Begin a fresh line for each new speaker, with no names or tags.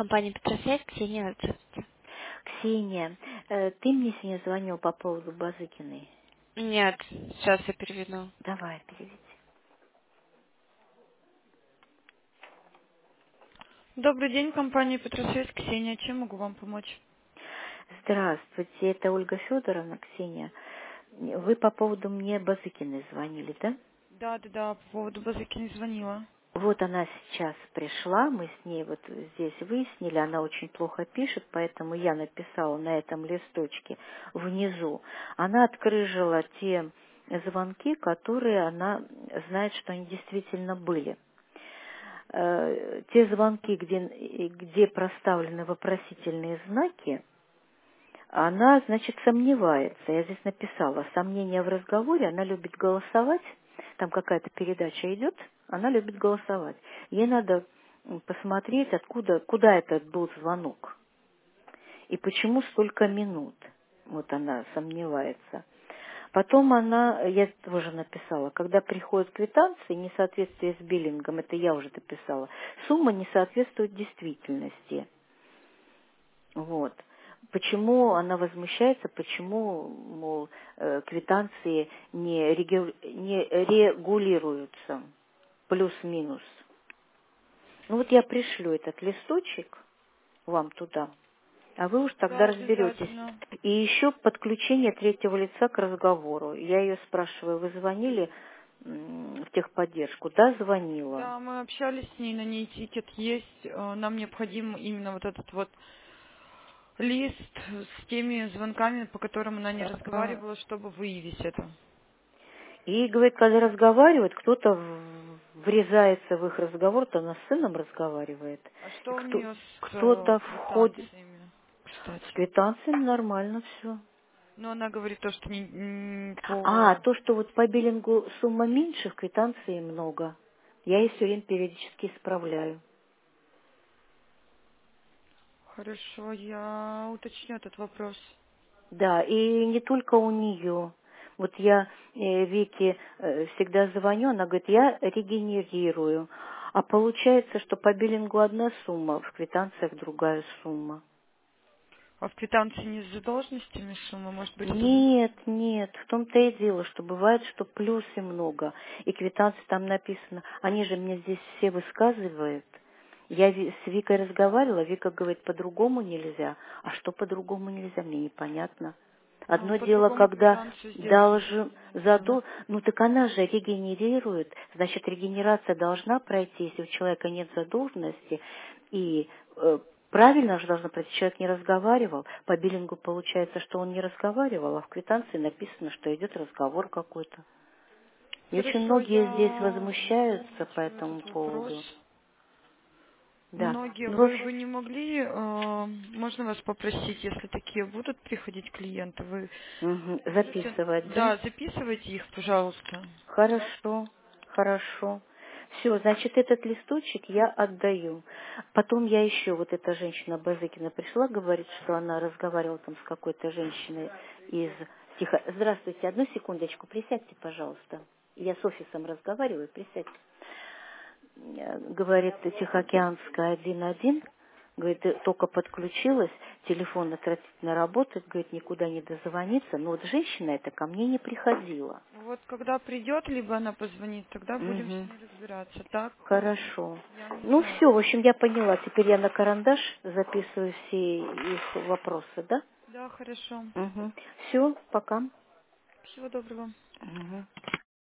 Компания Петросвязь, Ксения, здравствуйте.
Ксения, ты мне сегодня звонил по поводу Базыкиной.
Нет, сейчас я переведу.
Давай, переведи.
Добрый день, компания Петросвязь, Ксения. Чем могу вам помочь?
Здравствуйте, это Ольга Федоровна, Ксения. Вы по поводу мне Базыкиной звонили, да?
Да, по поводу Базыкиной звонила.
Вот она сейчас пришла, мы с ней вот здесь выяснили, она очень плохо пишет, поэтому я написала на этом листочке внизу. Она открыжила те звонки, которые она знает, что они действительно были. Те звонки, где проставлены вопросительные знаки, она, значит, сомневается. Я здесь написала, сомнения в разговоре, она любит голосовать, там какая-то передача идет, она любит голосовать. Ей надо посмотреть, куда этот был звонок и почему столько минут. Вот она сомневается. Потом я тоже написала, когда приходят квитанции, несоответствие с биллингом, это я уже дописала, сумма не соответствует действительности. Вот. Почему она возмущается, почему, мол, квитанции не регулируются, плюс-минус. Ну вот я пришлю этот листочек вам туда, а вы уж тогда
Да,
разберетесь.
обязательно.
И еще подключение третьего лица к разговору. Я ее спрашиваю, вы звонили в техподдержку? Да, звонила.
Да, мы общались с ней, на ней тикет есть. Нам необходим именно вот этот вот лист с теми звонками, по которым она не разговаривала, чтобы выявить это.
И, говорит, когда разговаривает, кто-то врезается в их разговор, то она с сыном разговаривает.
А
И
что у нее с
кто-то входит.
квитанциями,
С
кстати?
квитанциями нормально все.
Но она говорит то, что
А,
по...
то, что вот по биллингу сумма меньше, в квитанции много. Я ей все время периодически исправляю.
Хорошо, я уточню этот вопрос.
Да, и не только у нее. Вот я Вике всегда звоню, она говорит, я регенерирую. А получается, что по биллингу одна сумма, в квитанциях другая сумма.
А в квитанции не с задолженностями сумма, может быть, это
Нет, нет, в том-то и дело, что бывает, что плюсы много, и квитанции там написано. Они же мне здесь все высказывают. Я с Викой разговаривала, Вика говорит, по-другому нельзя. А что по-другому нельзя, мне непонятно.
Ну,
Одно дело,
по-другому
когда
квитанцию сделать
должен
действительно нельзя.
ну так она же регенерирует, значит, регенерация должна пройти, если у человека нет задолженности, и правильно же должно пройти, человек не разговаривал, по биллингу получается, что он не разговаривал, а в квитанции написано, что идет разговор какой-то. И очень
Хорошо,
многие здесь
я
возмущаются по
уточню
этому
этот вопрос.
поводу. Да.
Многие,
Ну, в
вы,
общем,
вы не могли, можно вас попросить, если такие будут приходить клиенты, вы можете,
записывать, да?
да, записывайте их, пожалуйста.
Хорошо, хорошо. Все, значит, этот листочек я отдаю. Потом я еще, вот эта женщина Базыкина пришла, говорит, что она разговаривала там с какой-то женщиной из Здравствуйте, одну секундочку, присядьте, пожалуйста. Я с офисом разговариваю, присядьте. Говорит, Тихоокеанская 1.1, говорит, только подключилась, телефон отвратительно работает, говорит, никуда не дозвониться. Но вот женщина эта ко мне не приходила.
Вот когда придет, либо она позвонит, тогда будем с
Угу.
ней разбираться. Так,
Хорошо.
я не
Ну
знаю.
все, в общем, я поняла. Теперь я на карандаш записываю все их вопросы, да?
Да, хорошо.
Угу. Все, пока.
Всего доброго.
Угу.